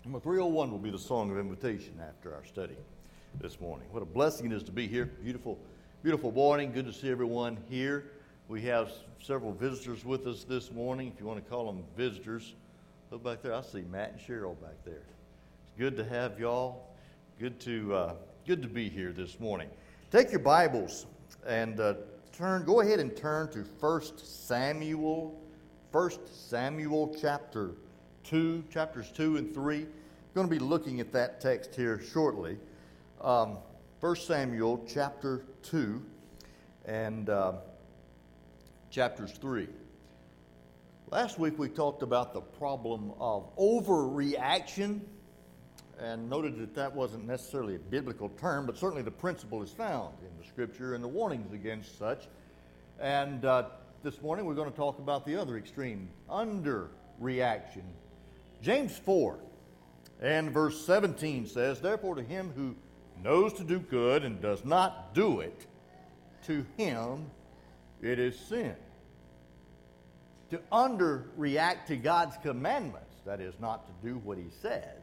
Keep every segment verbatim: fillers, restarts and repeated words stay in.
Number three oh one will be the song of invitation after our study this morning. What a blessing it is to be here. Beautiful, beautiful morning. Good to see everyone here. We have several visitors with us this morning. If you want to call them visitors, look back there. I see Matt and Cheryl back there. It's good to have y'all. Good to uh, good to be here this morning. Take your Bibles and uh, turn. Go ahead and turn to First Samuel. First Samuel chapter two, chapters two and three. I'm going to be looking at that text here shortly. Um, First Samuel chapter two and uh, chapters three. Last week we talked about the problem of overreaction and noted that that wasn't necessarily a biblical term, but certainly the principle is found in the Scripture and the warnings against such. And uh, this morning we're going to talk about the other extreme, underreaction. James four and verse seventeen says, "Therefore to him who knows to do good and does not do it, to him it is sin." To underreact to God's commandments, that is, not to do what he says,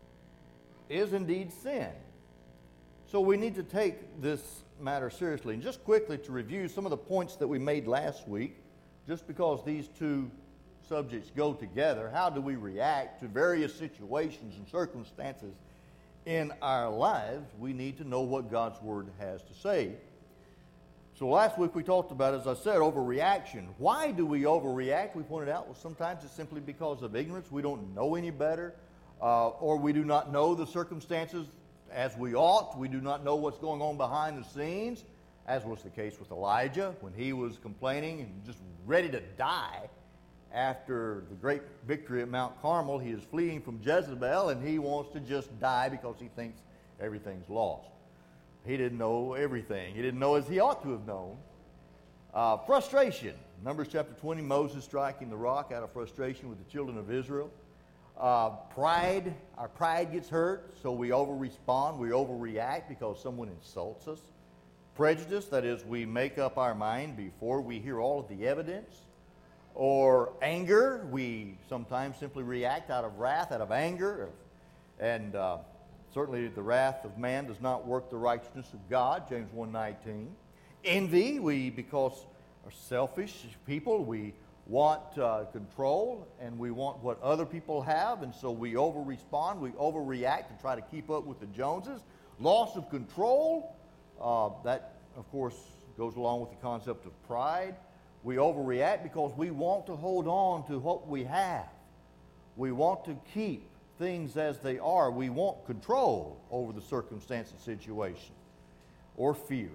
is indeed sin. So we need to take this matter seriously. And just quickly to review some of the points that we made last week, just because these two subjects go together, how do we react to various situations and circumstances in our lives? We need to know what God's Word has to say. So last week we talked about, as I said, overreaction. Why do we overreact? We pointed out, well, sometimes it's simply because of ignorance. We don't know any better, uh, or we do not know the circumstances as we ought. We do not know what's going on behind the scenes, as was the case with Elijah when he was complaining and just ready to die. After the great victory at Mount Carmel, he is fleeing from Jezebel, and he wants to just die because he thinks everything's lost. He didn't know everything. He didn't know as he ought to have known. Uh, frustration. Numbers chapter twenty, Moses striking the rock out of frustration with the children of Israel. Uh, pride. Our pride gets hurt, so we over-respond. We overreact because someone insults us. Prejudice. That is, we make up our mind before we hear all of the evidence. Or anger, we sometimes simply react out of wrath, out of anger, and uh, certainly the wrath of man does not work the righteousness of God, James one nineteen. Envy, we, because are selfish people, we want uh, control, and we want what other people have, and so we over-respond, we overreact and try to keep up with the Joneses. Loss of control, uh, that, of course, goes along with the concept of pride. We overreact because we want to hold on to what we have. We want to keep things as they are. We want control over the circumstance and situation. Or fear.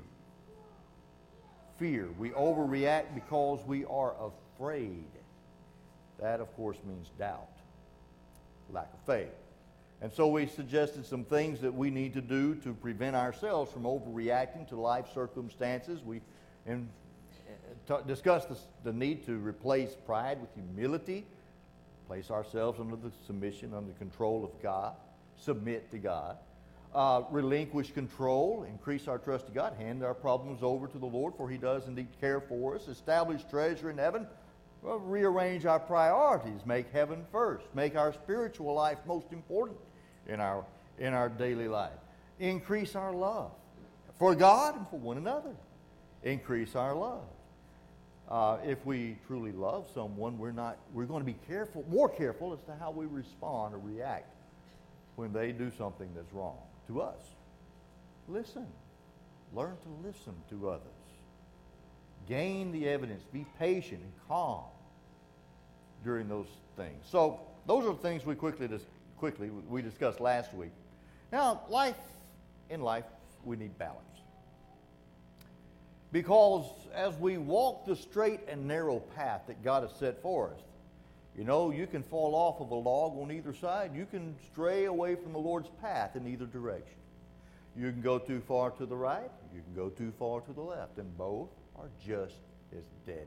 Fear. We overreact because we are afraid. That, of course, means doubt, lack of faith. And so we suggested some things that we need to do to prevent ourselves from overreacting to life circumstances. We in discuss the, the need to replace pride with humility, place ourselves under the submission, under the control of God, submit to God, uh, relinquish control, increase our trust to God, hand our problems over to the Lord, for he does indeed care for us, establish treasure in heaven, well, rearrange our priorities, make heaven first, make our spiritual life most important in our, in our daily life, increase our love for God and for one another, increase our love. Uh, if we truly love someone, we're not. We're going to be careful, more careful as to how we respond or react when they do something that's wrong to us. Listen. Learn to listen to others. Gain the evidence. Be patient and calm during those things. So those are the things we quickly dis- quickly we discussed last week. Now, life in life, we need balance. Because as we walk the straight and narrow path that God has set for us, you know, you can fall off of a log on either side. You can stray away from the Lord's path in either direction. You can go too far to the right. You can go too far to the left. And both are just as deadly.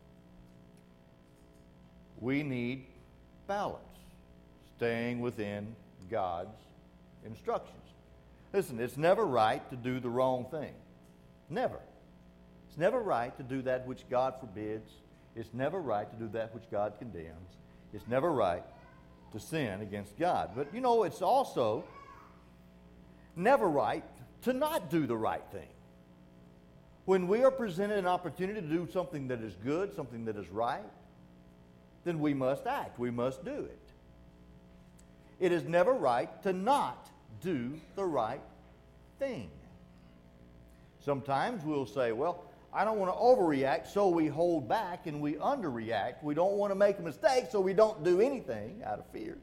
We need balance, staying within God's instructions. Listen, it's never right to do the wrong thing. Never. It's never right to do that which God forbids. It's never right to do that which God condemns. It's never right to sin against God. But you know, it's also never right to not do the right thing. When we are presented an opportunity to do something that is good, something that is right, then we must act. We must do it. It is never right to not do the right thing. Sometimes we'll say, well, I don't want to overreact, so we hold back and we underreact. We don't want to make a mistake, so we don't do anything out of fear.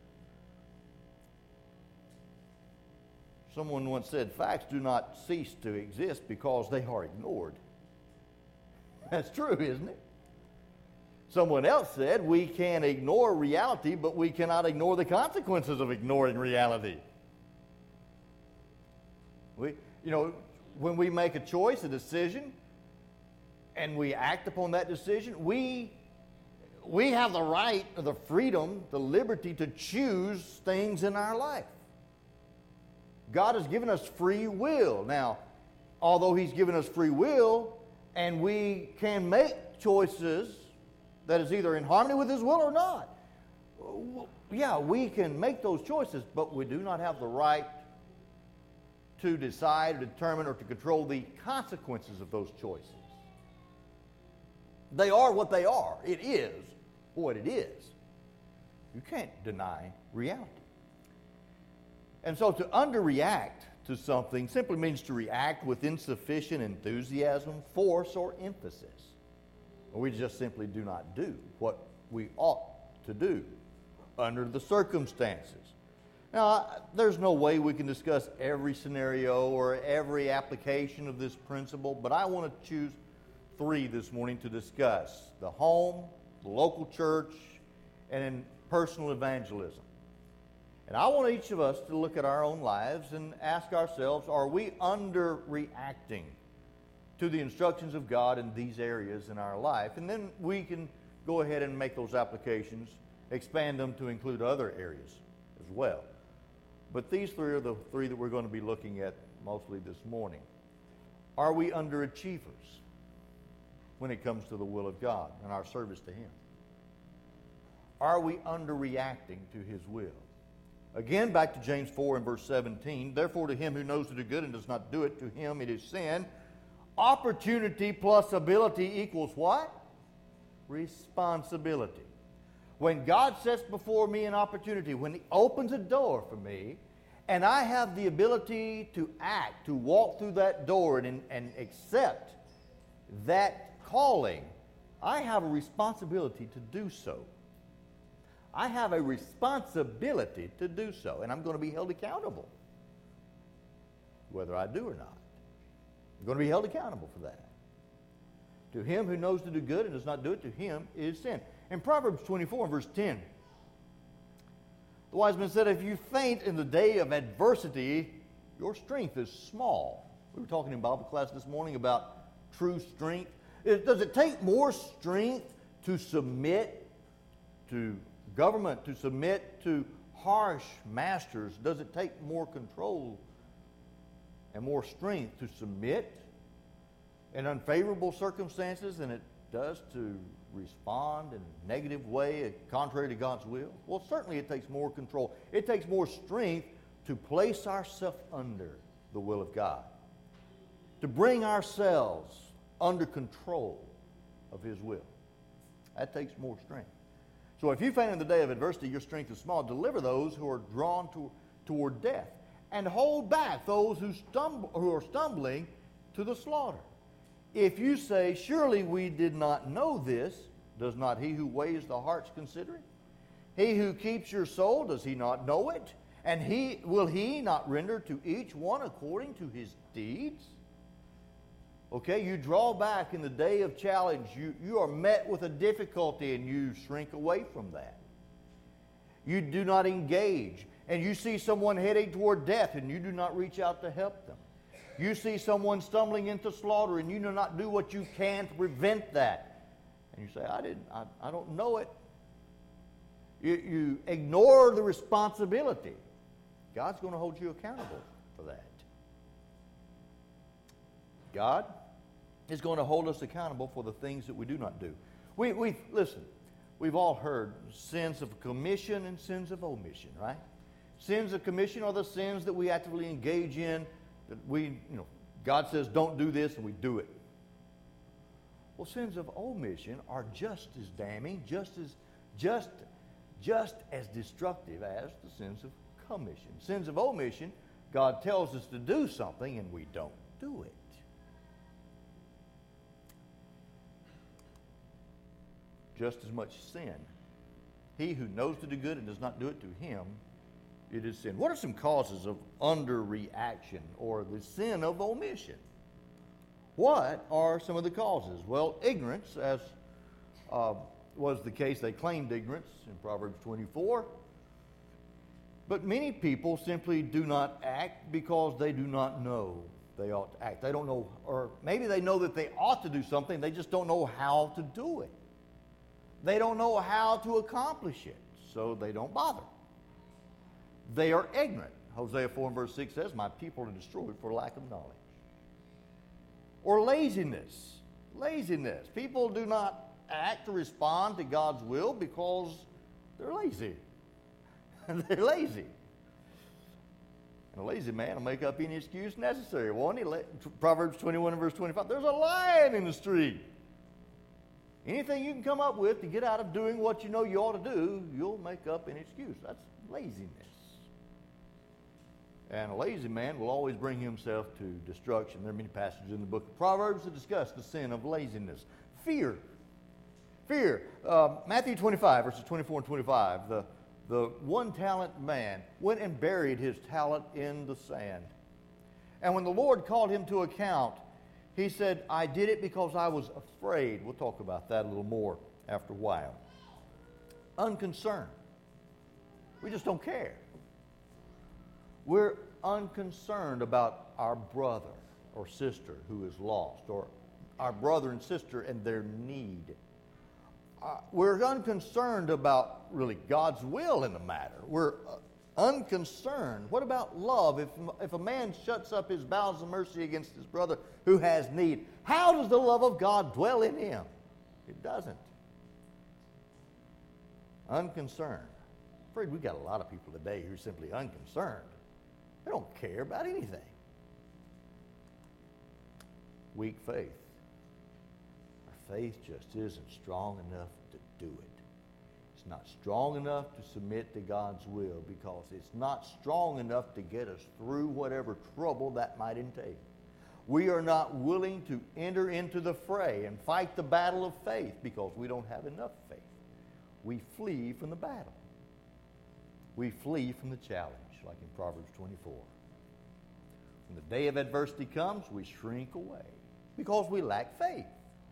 Someone once said, facts do not cease to exist because they are ignored. That's true, isn't it? Someone else said, we can ignore reality, but we cannot ignore the consequences of ignoring reality. We, you know, when we make a choice, a decision, and we act upon that decision, we, we have the right, the freedom, the liberty to choose things in our life. God has given us free will. Now, although He's given us free will, and we can make choices that is either in harmony with His will or not. Yeah, we can make those choices, but we do not have the right to decide, or determine, or to control the consequences of those choices. They are what they are. It is what it is. You can't deny reality. And so to underreact to something simply means to react with insufficient enthusiasm, force, or emphasis. We just simply do not do what we ought to do under the circumstances. Now, there's no way we can discuss every scenario or every application of this principle, but I want to choose three this morning to discuss: the home, the local church, and in personal evangelism. And I want each of us to look at our own lives and ask ourselves, are we underreacting to the instructions of God in these areas in our life? And then we can go ahead and make those applications, expand them to include other areas as well. But these three are the three that we're going to be looking at mostly this morning. Are we underachievers when it comes to the will of God and our service to Him? Are we underreacting to His will? Again, back to James four and verse seventeen. Therefore, to him who knows to do good and does not do it, to him it is sin. Opportunity plus ability equals what? Responsibility. When God sets before me an opportunity, when He opens a door for me, and I have the ability to act, to walk through that door and, and accept that calling, I have a responsibility to do so. I have a responsibility to do so, and I'm going to be held accountable, whether I do or not. I'm going to be held accountable for that. To him who knows to do good and does not do it, to him it is sin. In Proverbs twenty-four and verse ten, the wise man said, if you faint in the day of adversity, your strength is small. We were talking in Bible class this morning about true strength. It, does it take more strength to submit to government, to submit to harsh masters? Does it take more control and more strength to submit in unfavorable circumstances than it does to respond in a negative way, contrary to God's will? Well, certainly it takes more control. It takes more strength to place ourselves under the will of God, to bring ourselves under control of His will. That takes more strength. So if you faint in the day of adversity, your strength is small. Deliver those who are drawn to, toward death, and hold back those who stumble, who are stumbling to the slaughter. If you say, surely we did not know this, does not He who weighs the hearts consider it? He who keeps your soul, does He not know it? And he will He not render to each one according to his deeds? Okay, you draw back in the day of challenge. You, you are met with a difficulty and you shrink away from that. You do not engage. And you see someone heading toward death and you do not reach out to help them. You see someone stumbling into slaughter and you do not do what you can to prevent that. And you say, I didn't, I, I don't know it. You, you ignore the responsibility. God's going to hold you accountable for that. God is going to hold us accountable for the things that we do not do. We, we listen, we've all heard sins of commission and sins of omission, right? Sins of commission are the sins that we actively engage in, that we, you know, God says don't do this and we do it. Well, sins of omission are just as damning, just as just just as destructive as the sins of commission. Sins of omission, God tells us to do something and we don't do it. Just as much sin. He who knows to do good and does not do it, to him it is sin. What are some causes of underreaction or the sin of omission? What are some of the causes? Well, ignorance, as uh, was the case. They claimed ignorance in Proverbs twenty-four. But many people simply do not act because they do not know they ought to act. They don't know, or maybe they know that they ought to do something, they just don't know how to do it. They don't know how to accomplish it, so they don't bother. They are ignorant. Hosea four and verse six says, my people are destroyed for lack of knowledge. Or laziness. Laziness. People do not act to respond to God's will because they're lazy. They're lazy. And a lazy man will make up any excuse necessary, won't he? Proverbs twenty-one and verse twenty-five, there's a lion in the street. Anything you can come up with to get out of doing what you know you ought to do, you'll make up an excuse. That's laziness. And a lazy man will always bring himself to destruction. There are many passages in the book of Proverbs that discuss the sin of laziness. Fear. Fear. Uh, Matthew twenty-five, verses twenty-four and twenty-five. The, the one-talent man went and buried his talent in the sand. And when the Lord called him to account, he said, I did it because I was afraid. We'll talk about that a little more after a while. Unconcerned. We just don't care. We're unconcerned about our brother or sister who is lost, or our brother and sister and their need. Uh, we're unconcerned about really God's will in the matter. We're uh, unconcerned. What about love? If, if a man shuts up his bowels of mercy against his brother who has need, how does the love of God dwell in him? It doesn't. Unconcerned. I'm afraid we've got a lot of people today who are simply unconcerned. They don't care about anything. Weak faith. Our faith just isn't strong enough to do it. It's not strong enough to submit to God's will because it's not strong enough to get us through whatever trouble that might entail. We are not willing to enter into the fray and fight the battle of faith because we don't have enough faith. We flee from the battle. We flee from the challenge, like in Proverbs twenty-four. When the day of adversity comes, we shrink away because we lack faith.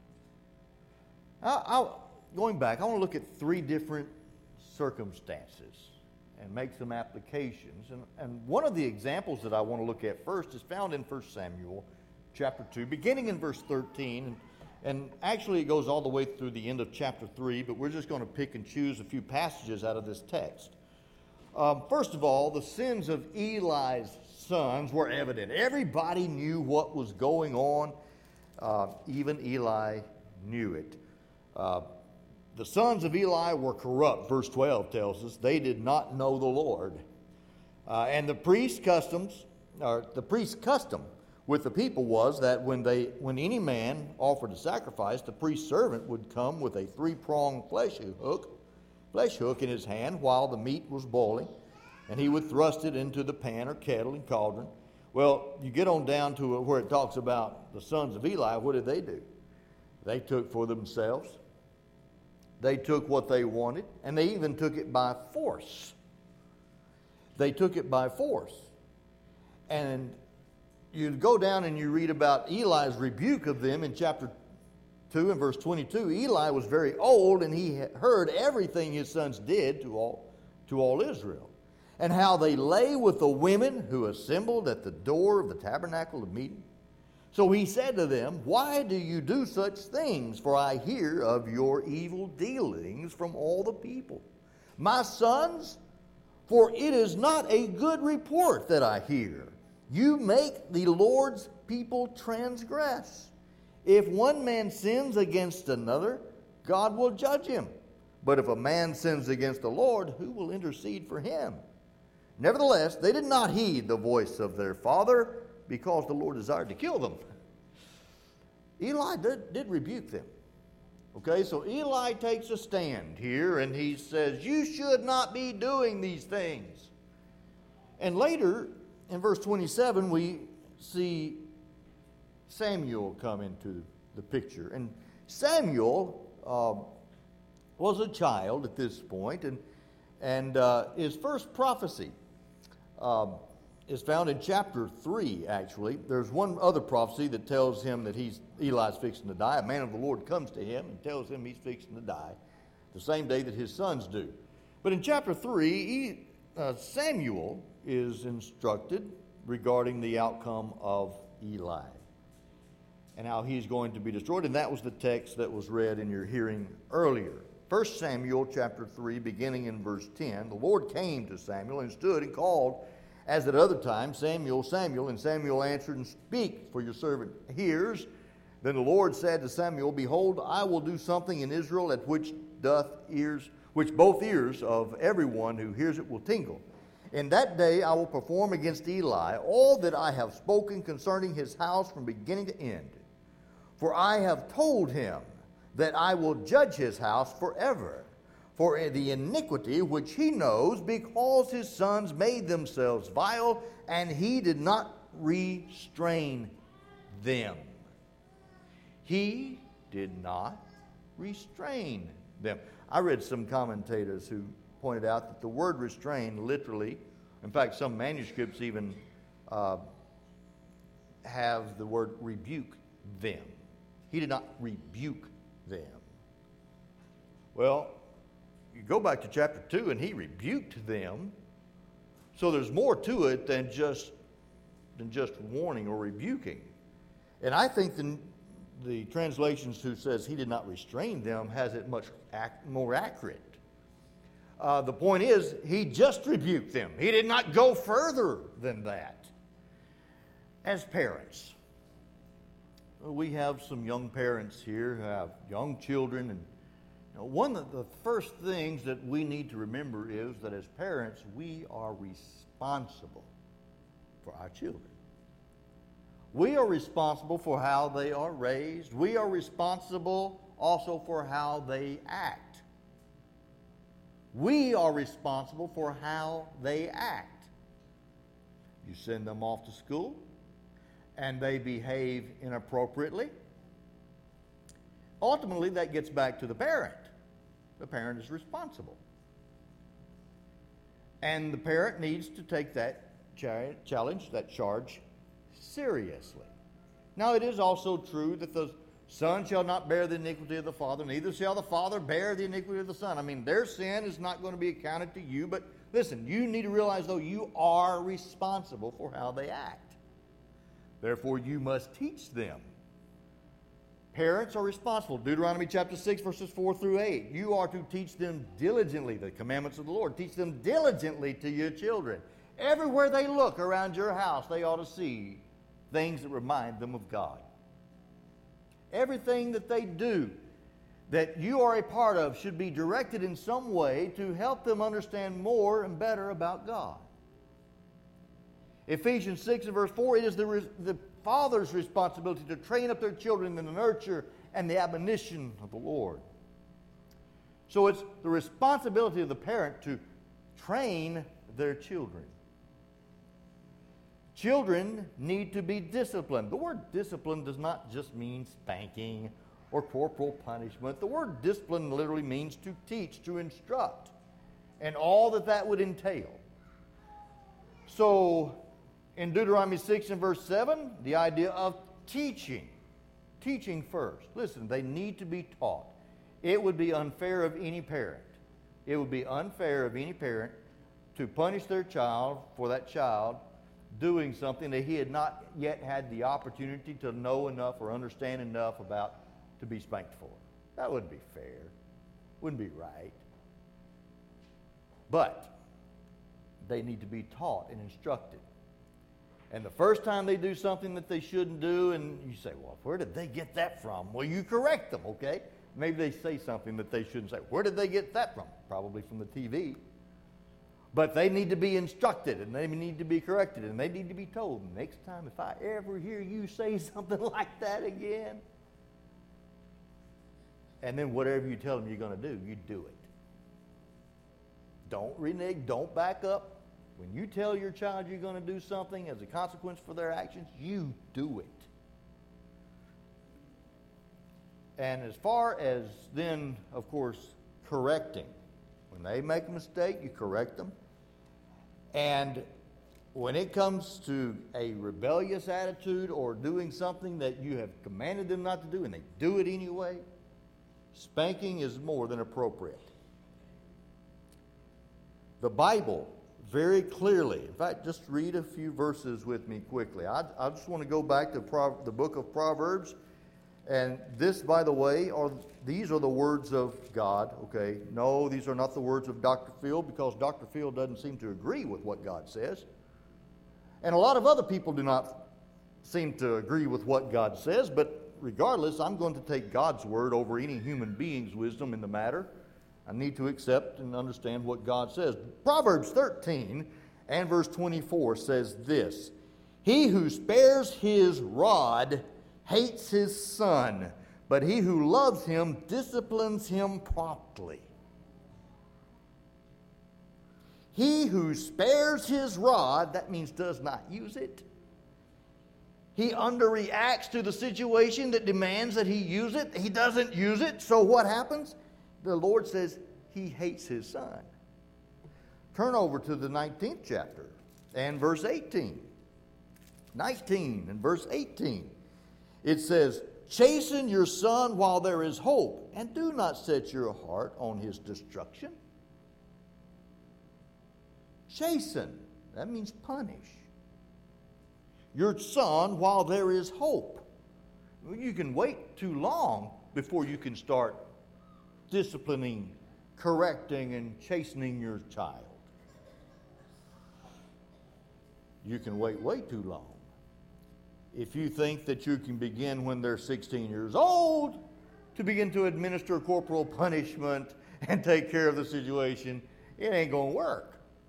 I, I, going back, I want to look at three different circumstances and make some applications. And, and one of the examples that I want to look at first is found in First Samuel chapter two, beginning in verse thirteen. And, and actually it goes all the way through the end of chapter three, but we're just going to pick and choose a few passages out of this text. Um, first of all, the sins of Eli's sons were evident. Everybody knew what was going on. Uh, even Eli knew it. Uh, the sons of Eli were corrupt, verse twelve tells us. They did not know the Lord. Uh, and the priest's customs, or the priest's custom with the people was that when they, when any man offered a sacrifice, the priest's servant would come with a three-pronged flesh hook, flesh hook in his hand while the meat was boiling, and he would thrust it into the pan or kettle and cauldron. Well, you get on down to where it talks about the sons of Eli. What did they do? They took for themselves. They took what they wanted, and they even took it by force. They took it by force. And you go down and you read about Eli's rebuke of them in chapter two and verse twenty-two. Eli was very old, and he had heard everything his sons did to all, to all Israel, and how they lay with the women who assembled at the door of the tabernacle of meeting. So he said to them, why do you do such things? For I hear of your evil dealings from all the people. My sons, for it is not a good report that I hear. You make the Lord's people transgress. If one man sins against another, God will judge him. But if a man sins against the Lord, who will intercede for him? Nevertheless, they did not heed the voice of their father, because the Lord desired to kill them. Eli did, did rebuke them. Okay, so Eli takes a stand here, and he says, you should not be doing these things. And later, in verse twenty-seven, we see Samuel come into the picture. And Samuel uh, was a child at this point, and, and uh, his first prophecy uh, is found in chapter three, actually. There's one other prophecy that tells him that he's Eli's fixing to die. A man of the Lord comes to him and tells him he's fixing to die the same day that his sons do. But in chapter three, he, uh, Samuel is instructed regarding the outcome of Eli and how he's going to be destroyed. And that was the text that was read in your hearing earlier. First Samuel chapter three, beginning in verse ten, the Lord came to Samuel and stood and called, as at other times, Samuel, Samuel. And Samuel answered, and speak, for your servant hears. Then the Lord said to Samuel, behold, I will do something in Israel at which doth ears, which both ears of everyone who hears it will tingle. In that day I will perform against Eli all that I have spoken concerning his house from beginning to end. For I have told him that I will judge his house forever for the iniquity which he knows, because his sons made themselves vile, and he did not restrain them. He did not restrain them. I read some commentators who pointed out that the word restrain literally, in fact, some manuscripts even uh, have the word rebuke them. He did not rebuke them. Well, you go back to chapter two, and he rebuked them. So there's more to it than just than just warning or rebuking. And I think the, the translations who says he did not restrain them has it much ac- more accurate. Uh, the point is, he just rebuked them. He did not go further than that. As parents, we have some young parents here who have young children, and you know, one of the first things that we need to remember is that as parents, we are responsible for our children. We are responsible for how they are raised. We are responsible also for how they act. We are responsible for how they act. You send them off to school, and they behave inappropriately. Ultimately, that gets back to the parent. The parent is responsible. And the parent needs to take that challenge, that charge, seriously. Now, it is also true that the son shall not bear the iniquity of the father, neither shall the father bear the iniquity of the son. I mean, their sin is not going to be accounted to you, but listen, you need to realize, though, you are responsible for how they act. Therefore, you must teach them. Parents are responsible. Deuteronomy chapter six, verses four through eight. You are to teach them diligently the commandments of the Lord. Teach them diligently to your children. Everywhere they look around your house, they ought to see things that remind them of God. Everything that they do that you are a part of should be directed in some way to help them understand more and better about God. Ephesians six and verse four, it is the, the father's responsibility to train up their children in the nurture and the admonition of the Lord. So it's the responsibility of the parent to train their children. Children need to be disciplined. The word discipline does not just mean spanking or corporal punishment. The word discipline literally means to teach, to instruct, and all that that would entail. So, in Deuteronomy six and verse seven, the idea of teaching. Teaching first. Listen, they need to be taught. It would be unfair of any parent. It would be unfair of any parent to punish their child for that child doing something that he had not yet had the opportunity to know enough or understand enough about to be spanked for. That wouldn't be fair. Wouldn't be right. But they need to be taught and instructed. And the first time they do something that they shouldn't do, and you say, well, where did they get that from? Well, you correct them, okay? Maybe they say something that they shouldn't say. Where did they get that from? Probably from the T V. But they need to be instructed, and they need to be corrected, and they need to be told, next time if I ever hear you say something like that again, and then whatever you tell them you're going to do, you do it. Don't renege, don't back up. When you tell your child you're going to do something as a consequence for their actions, you do it. And as far as then, of course, correcting, when they make a mistake, you correct them. And when it comes to a rebellious attitude or doing something that you have commanded them not to do and they do it anyway, spanking is more than appropriate. The Bible very clearly, in fact, just read a few verses with me quickly. I, I just want to go back to Pro, the book of Proverbs. And this, by the way, are these are the words of God, okay? No, these are not the words of Doctor Phil, because Doctor Phil doesn't seem to agree with what God says. And a lot of other people do not seem to agree with what God says, but regardless, I'm going to take God's word over any human being's wisdom in the matter. I need to accept and understand what God says. Proverbs thirteen and verse twenty-four says this: "He who spares his rod hates his son, but he who loves him disciplines him promptly." He who spares his rod, that means does not use it. He underreacts to the situation that demands that he use it. He doesn't use it, so what happens? The Lord says he hates his son. Turn over to the nineteenth chapter and verse eighteen. nineteen and verse eighteen. It says, "Chasten your son while there is hope, and do not set your heart on his destruction." Chasten, that means punish your son while there is hope. You can wait too long before you can start disciplining, correcting, and chastening your child. You can wait way too long. If you think that you can begin when they're sixteen years old to begin to administer corporal punishment and take care of the situation, it ain't going to work.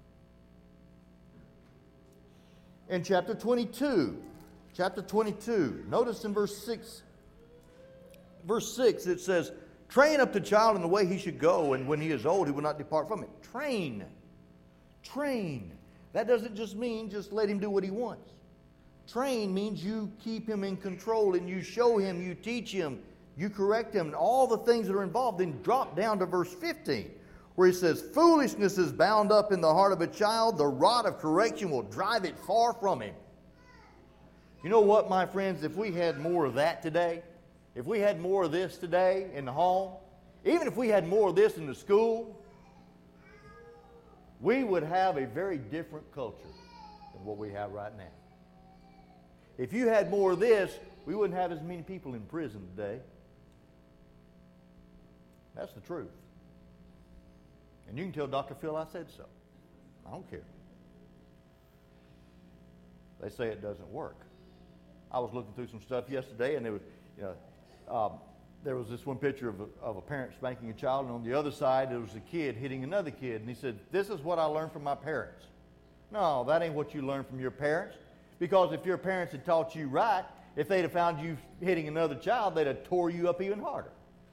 In chapter twenty-two, chapter twenty-two, notice in verse six, verse six it says, "Train up the child in the way he should go, and when he is old, he will not depart from it." Train. Train. That doesn't just mean just let him do what he wants. Train means you keep him in control, and you show him, you teach him, you correct him, and all the things that are involved. Then drop down to verse fifteen, where he says, "Foolishness is bound up in the heart of a child. The rod of correction will drive it far from him." You know what, my friends? If we had more of that today, if we had more of this today in the home, even if we had more of this in the school, we would have a very different culture than what we have right now. If you had more of this, we wouldn't have as many people in prison today. That's the truth. And you can tell Doctor Phil I said so. I don't care. They say it doesn't work. I was looking through some stuff yesterday, and there was, you know, um, there was this one picture of a, of a parent spanking a child, and on the other side there was a kid hitting another kid, and he said, "This is what I learned from my parents." No, that ain't what you learned from your parents. Because if your parents had taught you right, if they'd have found you hitting another child, they'd have tore you up even harder.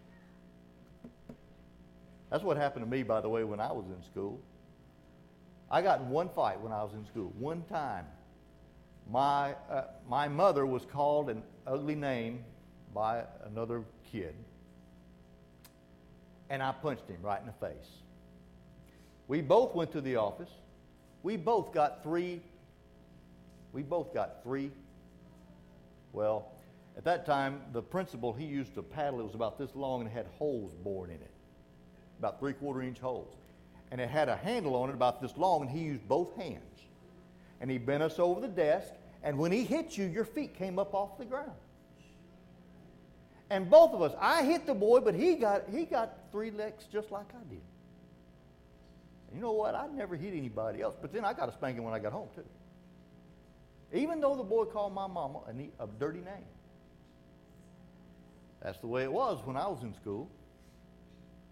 That's what happened to me, by the way, when I was in school. I got in one fight when I was in school. One time, my, uh, my mother was called an ugly name by another kid, and I punched him right in the face. We both went to the office. We both got three We both got three. Well, at that time, the principal, he used a paddle. It was about this long and it had holes bored in it, about three-quarter inch holes. And it had a handle on it about this long, and he used both hands. And he bent us over the desk, and when he hit you, your feet came up off the ground. And both of us, I hit the boy, but he got, he got three legs just like I did. And you know what? I never hit anybody else, but then I got a spanking when I got home, too. Even though the boy called my mama a, neat, a dirty name. That's the way it was when I was in school.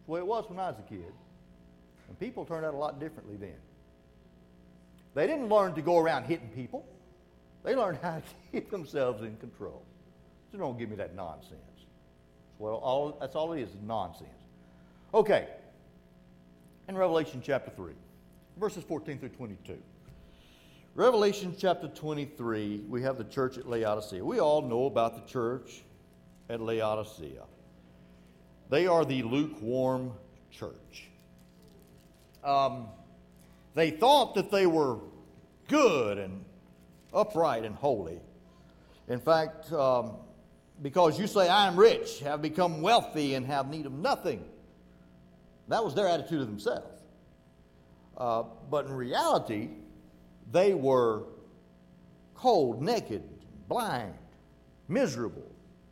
the way it was when I was a kid. And people turned out a lot differently then. They didn't learn to go around hitting people. They learned how to keep themselves in control. So don't give me that nonsense. Well, all, that's all it is, is nonsense. Okay. In Revelation chapter three, verses fourteen through twenty-two. Revelation chapter twenty-three, we have the church at Laodicea. We all know about the church at Laodicea. They are the lukewarm church. Um, they thought that they were good and upright and holy. In fact, um, because you say, I am rich, have become wealthy, and have need of nothing. That was their attitude of themselves. Uh, but in reality, they were cold, naked, blind, miserable.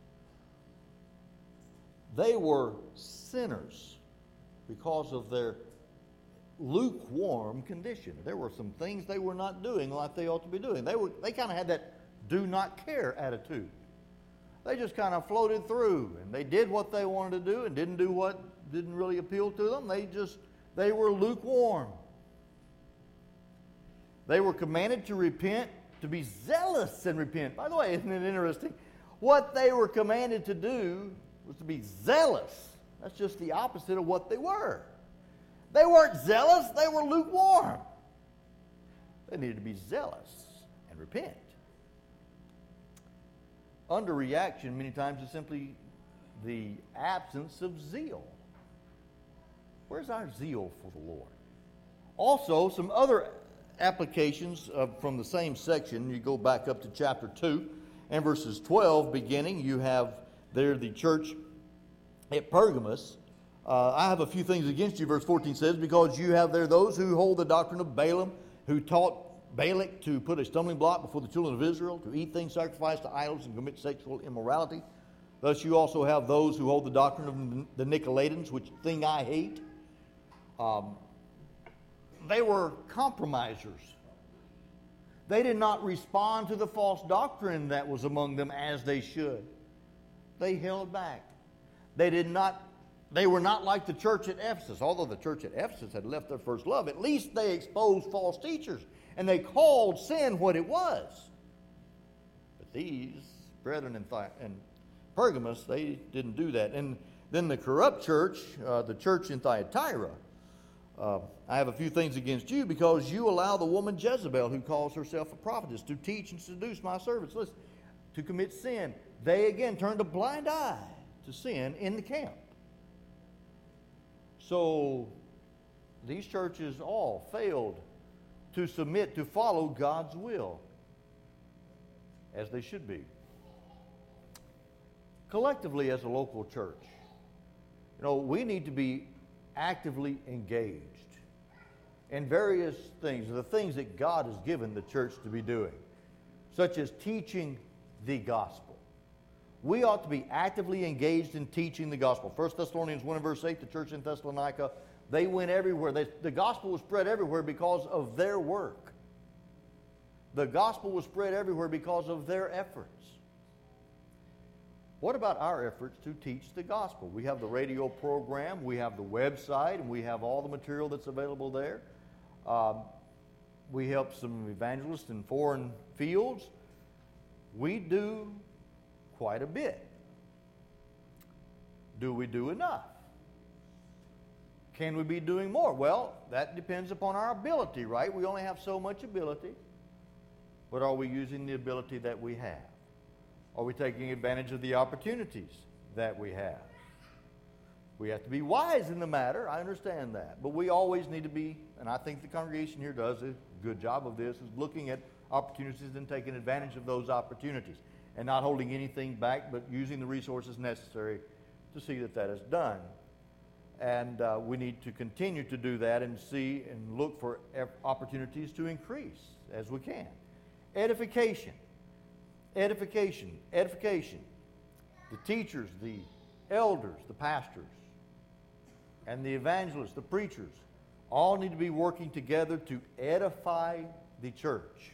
They were sinners because of their lukewarm condition. There were some things they were not doing like they ought to be doing. They were they kind of had that do not care attitude. They just kind of floated through, and they did what they wanted to do and didn't do what didn't really appeal to them. They just they were lukewarm. They were commanded to repent, to be zealous and repent. By the way, isn't it interesting? What they were commanded to do was to be zealous. That's just the opposite of what they were. They weren't zealous, they were lukewarm. They needed to be zealous and repent. Underreaction many times is simply the absence of zeal. Where's our zeal for the Lord? Also, some other applications uh, from the same section. You go back up to chapter two and verses twelve beginning. You have there the church at Pergamos. Uh, I have a few things against you, verse fourteen says, because you have there those who hold the doctrine of Balaam, who taught Balak to put a stumbling block before the children of Israel, to eat things sacrificed to idols and commit sexual immorality. Thus you also have those who hold the doctrine of the Nicolaitans, which thing I hate. Um, they were compromisers. They did not respond to the false doctrine that was among them as they should. They held back. They did not They were not like the church at Ephesus. Although the church at Ephesus had left their first love, at least they exposed false teachers, and they called sin what it was. But these brethren in, Thi- in Pergamos, they didn't do that. And then the corrupt church, uh, the church in Thyatira, uh, I have a few things against you because you allow the woman Jezebel, who calls herself a prophetess, to teach and seduce my servants, listen, to commit sin. They again turned a blind eye to sin in the camp. So these churches all failed to submit to follow God's will as they should be. Collectively as a local church, you know, we need to be actively engaged in various things, the things that God has given the church to be doing, such as teaching the gospel. We ought to be actively engaged in teaching the gospel. First Thessalonians one and verse eight, the church in Thessalonica, they went everywhere. They, the gospel was spread everywhere because of their work. The gospel was spread everywhere because of their efforts. What about our efforts to teach the gospel? We have the radio program, we have the website, and we have all the material that's available there. Um, we help some evangelists in foreign fields. We do quite a bit. Do we do enough? Can we be doing more? Well, that depends upon our ability, right? We only have so much ability. But are we using the ability that we have? Are we taking advantage of the opportunities that we have? We have to be wise in the matter. I understand that. But we always need to be, and I think the congregation here does a good job of this, is looking at opportunities and taking advantage of those opportunities and not holding anything back, but using the resources necessary to see that that is done. And uh, we need to continue to do that and see and look for opportunities to increase as we can. Edification. Edification, edification. The teachers, the elders, the pastors, and the evangelists, the preachers, all need to be working together to edify the church.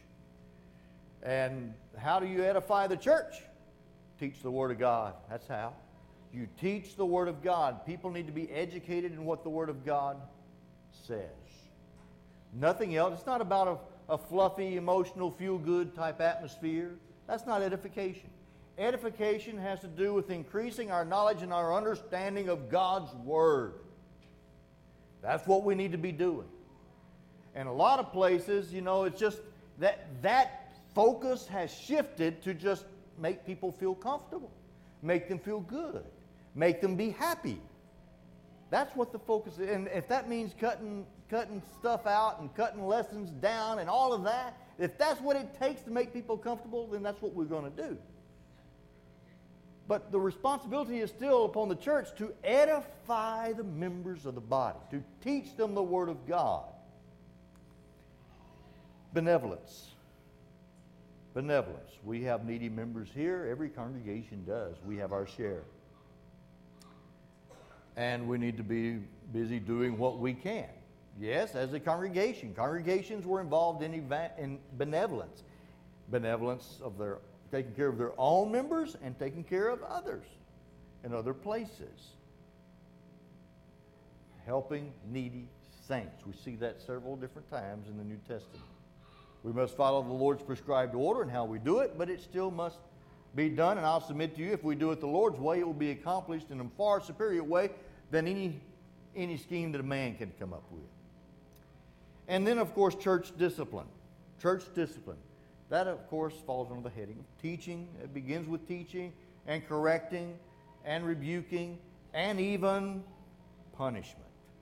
And how do you edify the church? Teach the Word of God. That's how. You teach the Word of God. People need to be educated in what the Word of God says. Nothing else. It's not about a, a fluffy, emotional, feel-good type atmosphere. That's not edification. Edification has to do with increasing our knowledge and our understanding of God's Word. That's what we need to be doing. And a lot of places, you know, it's just that that focus has shifted to just make people feel comfortable, make them feel good, make them be happy. That's what the focus is. And if that means cutting, cutting stuff out and cutting lessons down and all of that, if that's what it takes to make people comfortable, then that's what we're going to do. But the responsibility is still upon the church to edify the members of the body, to teach them the Word of God. Benevolence. Benevolence. We have needy members here. Every congregation does. We have our share. And we need to be busy doing what we can. Yes, as a congregation. Congregations were involved in, eva- in benevolence. Benevolence of their taking care of their own members and taking care of others in other places. Helping needy saints. We see that several different times in the New Testament. We must follow the Lord's prescribed order in how we do it, but it still must be done. And I'll submit to you, if we do it the Lord's way, it will be accomplished in a far superior way than any, any scheme that a man can come up with. And then, of course, church discipline. Church discipline. That, of course, falls under the heading of teaching. It begins with teaching and correcting and rebuking and even punishment.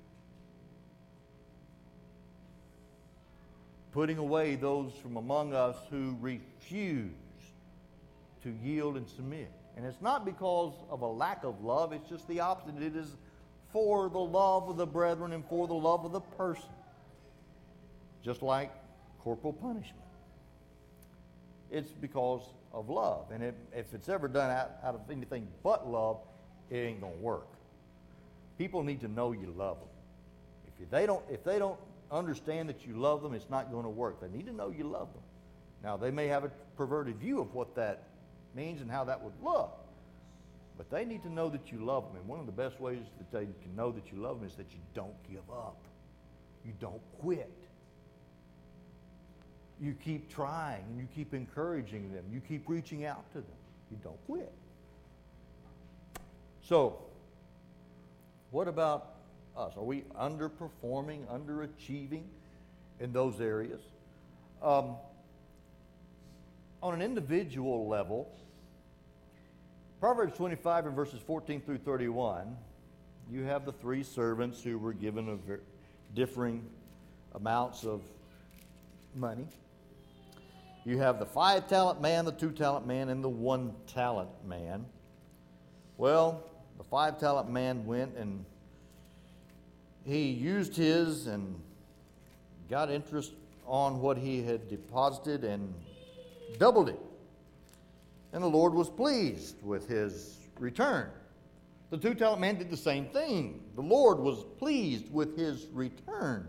Putting away those from among us who refuse to yield and submit. And it's not because of a lack of love, it's just the opposite. It is for the love of the brethren and for the love of the person. Just like corporal punishment. It's because of love. And if, if it's ever done out, out of anything but love, it ain't going to work. People need to know you love them. If you, they don't, if they don't understand that you love them, it's not going to work. They need to know you love them. Now, they may have a perverted view of what that means and how that would look. But they need to know that you love them. And one of the best ways that they can know that you love them is that you don't give up. You don't quit. You keep trying and you keep encouraging them. You keep reaching out to them. You don't quit. So, what about us? Are we underperforming, underachieving in those areas? Um, on an individual level, Proverbs twenty-five and verses fourteen through thirty-one, you have the three servants who were given a ver- differing amounts of money. You have the five-talent man, the two-talent man, and the one-talent man. Well, the five-talent man went and he used his and got interest on what he had deposited and doubled it. And the Lord was pleased with his return. The two-talent man did the same thing. The Lord was pleased with his return.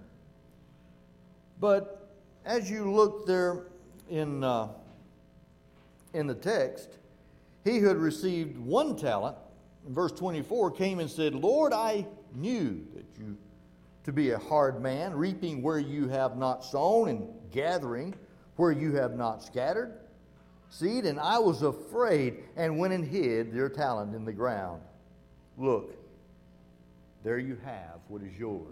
But as you look there in, uh, in the text, he who had received one talent, in verse twenty-four, came and said, Lord, I knew that you to be a hard man, reaping where you have not sown and gathering where you have not scattered seed, and I was afraid and went and hid your talent in the ground. Look, there you have what is yours.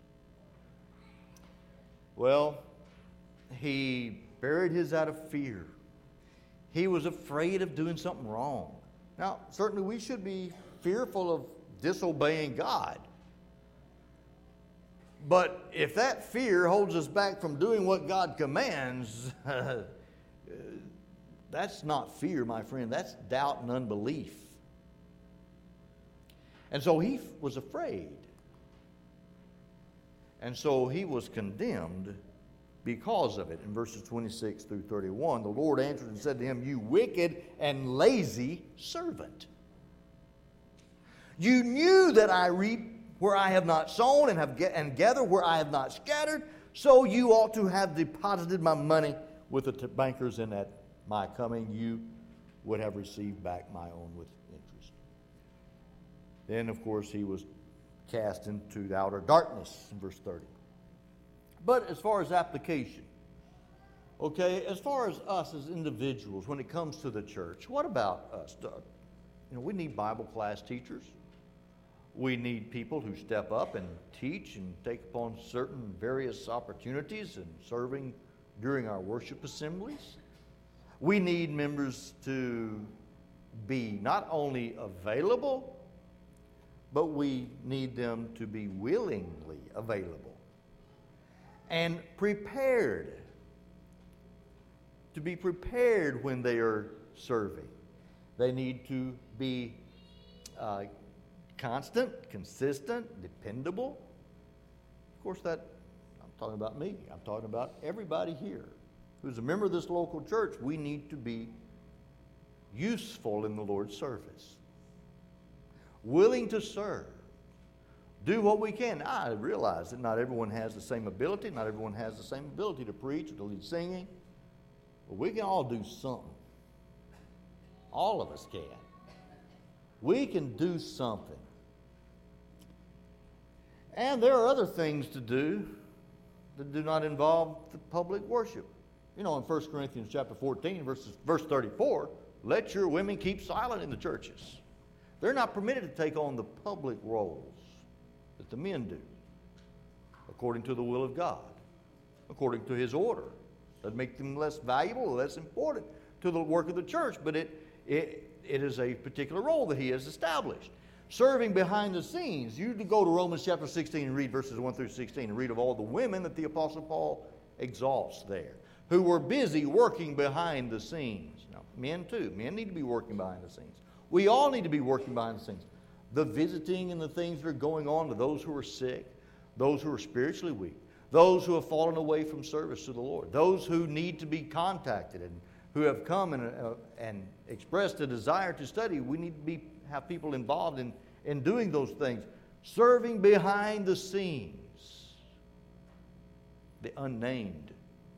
Well, he buried his out of fear. He was afraid of doing something wrong. Now, certainly we should be fearful of disobeying God. But if that fear holds us back from doing what God commands, that's not fear, my friend. That's doubt and unbelief. And so he was afraid. And so he was condemned because of it. In verses twenty-six through thirty-one, the Lord answered and said to him, You wicked and lazy servant. You knew that I reap where I have not sown and have get, and gather where I have not scattered, so you ought to have deposited my money with the t- bankers, and at my coming you would have received back my own with interest. Then, of course, he was cast into the outer darkness, in verse thirty. But as far as application, okay, as far as us as individuals, when it comes to the church, what about us? You know, we need Bible class teachers. We need people who step up and teach and take upon certain various opportunities in serving during our worship assemblies. We need members to be not only available, but we need them to be willingly available and prepared, to be prepared when they are serving. They need to be uh, constant, consistent, dependable. Of course, that I'm talking about me. I'm talking about everybody here who's a member of this local church. We need to be useful in the Lord's service, willing to serve, do what we can. I realize that not everyone has the same ability. Not everyone has the same ability to preach or to lead singing. But we can all do something. All of us can. We can do something. And there are other things to do that do not involve the public worship. You know, in First Corinthians chapter fourteen, verses, verse thirty-four, let your women keep silent in the churches. They're not permitted to take on the public roles that the men do, according to the will of God, according to His order. Doesn't make them less valuable or less important to the work of the church, but it, it, it is a particular role that He has established. Serving behind the scenes. You go to Romans chapter sixteen and read verses one through sixteen and read of all the women that the Apostle Paul exalts there, who were busy working behind the scenes. Now, men too. Men need to be working behind the scenes. We all need to be working behind the scenes. The visiting and the things that are going on to those who are sick, those who are spiritually weak, those who have fallen away from service to the Lord, those who need to be contacted and who have come and, uh, and expressed a desire to study. We need to be have people involved in, in doing those things. Serving behind the scenes. The unnamed,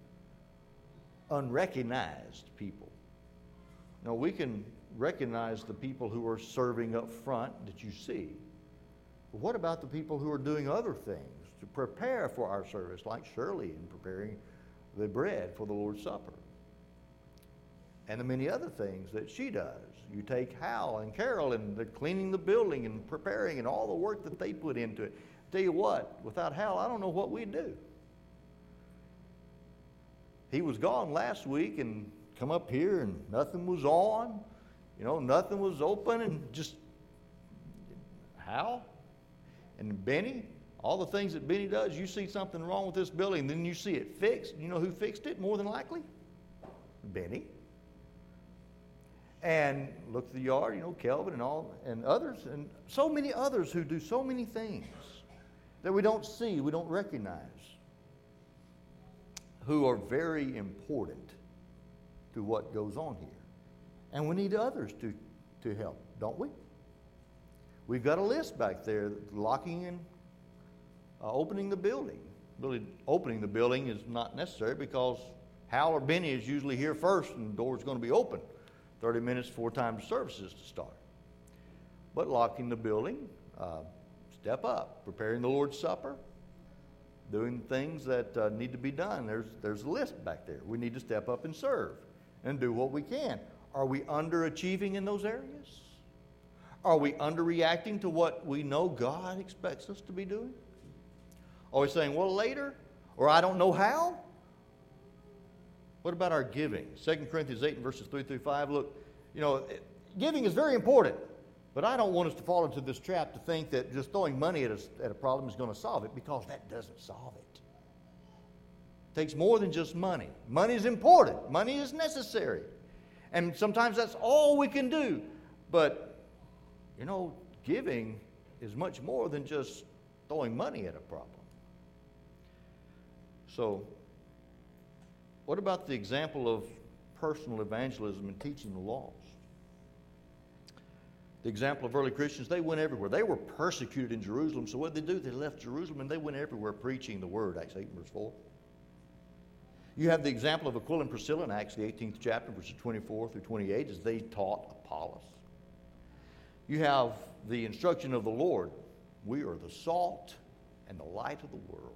unrecognized people. Now, we can recognize the people who are serving up front that you see. But what about the people who are doing other things to prepare for our service, like Shirley in preparing the bread for the Lord's Supper? And the many other things that she does. You take Hal and Carol and they're cleaning the building and preparing and all the work that they put into it. Tell you what, without Hal, I don't know what we'd do. He was gone last week and come up here and nothing was on. You know, nothing was open, and just Hal and Benny, all the things that Benny does. You see something wrong with this building, then you see it fixed. You know who fixed it more than likely? Benny. And look at the yard, you know, Kelvin and all, and others, and so many others who do so many things that we don't see, we don't recognize, who are very important to what goes on here. And we need others to, to help, don't we? We've got a list back there, locking and uh, opening the building. Really, opening the building is not necessary because Hal or Benny is usually here first and the door's going to be open thirty minutes before time to services to start. But locking the building, uh, step up, preparing the Lord's Supper, doing things that uh, need to be done. There's, there's a list back there. We need to step up and serve and do what we can. Are we underachieving in those areas? Are we underreacting to what we know God expects us to be doing? Are we saying, well, later, or I don't know how? What about our giving? Second Corinthians eight and verses three through five. Look, you know, giving is very important, but I don't want us to fall into this trap to think that just throwing money at a, at a problem is going to solve it, because that doesn't solve it. It takes more than just money. Money is important. Money is necessary. And sometimes that's all we can do. But, you know, giving is much more than just throwing money at a problem. So, what about the example of personal evangelism and teaching the laws? The example of early Christians, they went everywhere. They were persecuted in Jerusalem, so what did they do? They left Jerusalem and they went everywhere preaching the word, Acts eight verse four. You have the example of Aquila and Priscilla in Acts the eighteenth chapter, verses twenty-four through twenty-eight, as they taught Apollos. You have the instruction of the Lord. We are the salt and the light of the world.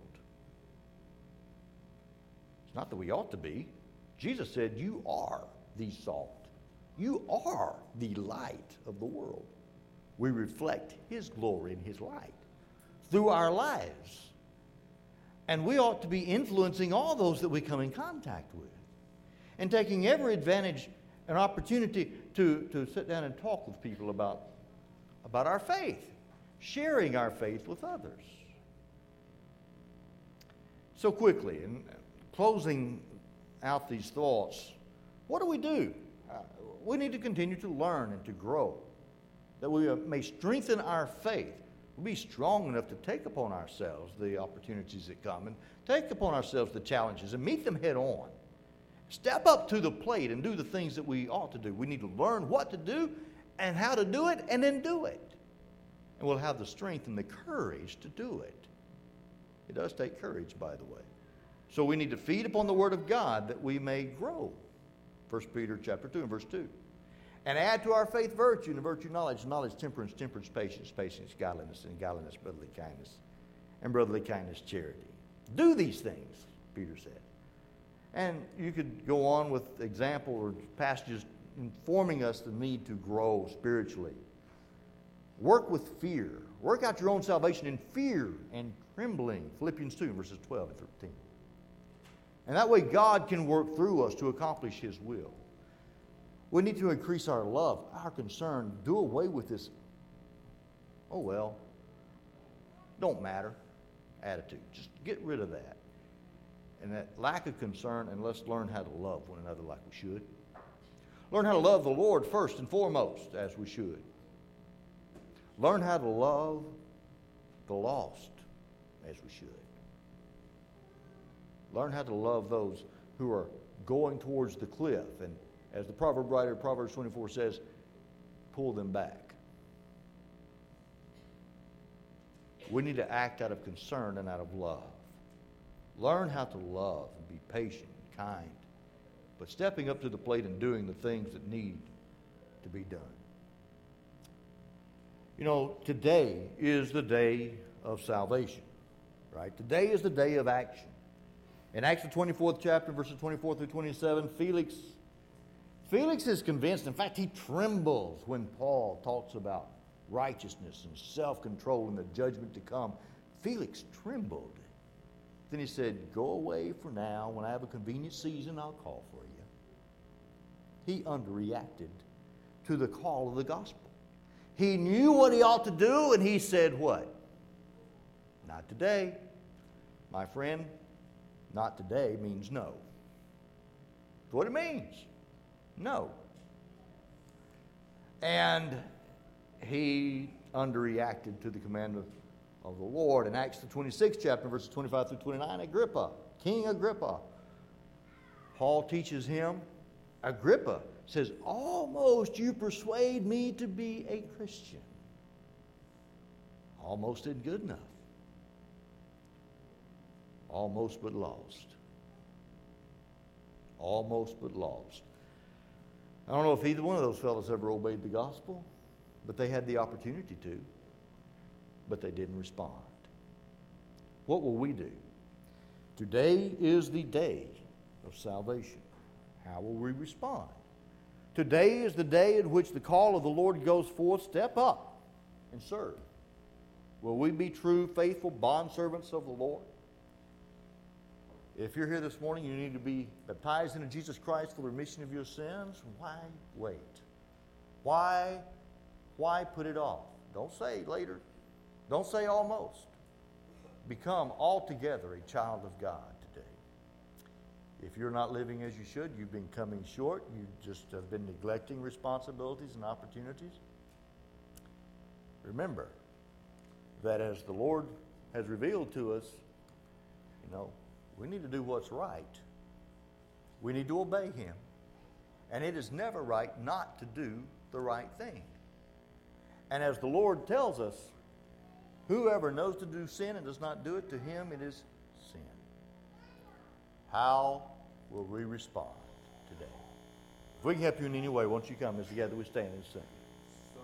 It's not that we ought to be. Jesus said, you are the salt. You are the light of the world. We reflect His glory and His light through our lives. And we ought to be influencing all those that we come in contact with and taking every advantage and opportunity to, to sit down and talk with people about, about our faith, sharing our faith with others. So quickly, in closing out these thoughts, what do we do? Uh, we need to continue to learn and to grow, that we may strengthen our faith. We'll be strong enough to take upon ourselves the opportunities that come and take upon ourselves the challenges and meet them head on. Step up to the plate and do the things that we ought to do. We need to learn what to do and how to do it and then do it. And we'll have the strength and the courage to do it. It does take courage, by the way. So we need to feed upon the Word of God that we may grow. First Peter chapter two and verse two. And add to our faith virtue, and virtue knowledge, knowledge temperance, temperance patience, patience godliness, and godliness brotherly kindness, and brotherly kindness charity. Do these things, Peter said. And you could go on with example or passages informing us the need to grow spiritually. Work with fear. Work out your own salvation in fear and trembling. Philippians two, verses twelve and thirteen. And that way God can work through us to accomplish His will. We need to increase our love, our concern, do away with this, oh well, don't matter attitude. Just get rid of that. And that lack of concern, and let's learn how to love one another like we should. Learn how to love the Lord first and foremost, as we should. Learn how to love the lost, as we should. Learn how to love those who are going towards the cliff, and as the proverb writer, Proverbs twenty-four says, pull them back. We need to act out of concern and out of love. Learn how to love and be patient and kind, but stepping up to the plate and doing the things that need to be done. You know, today is the day of salvation, right? Today is the day of action. In Acts the twenty-fourth chapter, verses twenty-four through twenty-seven, Felix, Felix is convinced, in fact, he trembles when Paul talks about righteousness and self-control and the judgment to come. Felix trembled. Then he said, go away for now. When I have a convenient season, I'll call for you. He underreacted to the call of the gospel. He knew what he ought to do, and he said what? Not today. My friend, not today means no. That's what it means. No. And he underreacted to the command of, of the Lord. In Acts the twenty-sixth chapter, verses twenty-five through twenty-nine, Agrippa, King Agrippa, Paul teaches him, Agrippa says, almost you persuade me to be a Christian. Almost isn't good enough. Almost but lost. Almost but lost. I don't know if either one of those fellows ever obeyed the gospel, but they had the opportunity to, but they didn't respond. What will we do? Today is the day of salvation. How will we respond? Today is the day in which the call of the Lord goes forth. Step up and serve. Will we be true, faithful bondservants of the Lord? If you're here this morning, you need to be baptized into Jesus Christ for the remission of your sins. Why wait? Why, why put it off? Don't say later. Don't say almost. Become altogether a child of God today. If you're not living as you should, you've been coming short, you just have been neglecting responsibilities and opportunities. Remember that as the Lord has revealed to us, you know, we need to do what's right. We need to obey Him. And it is never right not to do the right thing. And as the Lord tells us, whoever knows to do sin and does not do it, to him it is sin. How will we respond today? If we can help you in any way, won't you come as together we stand and sing.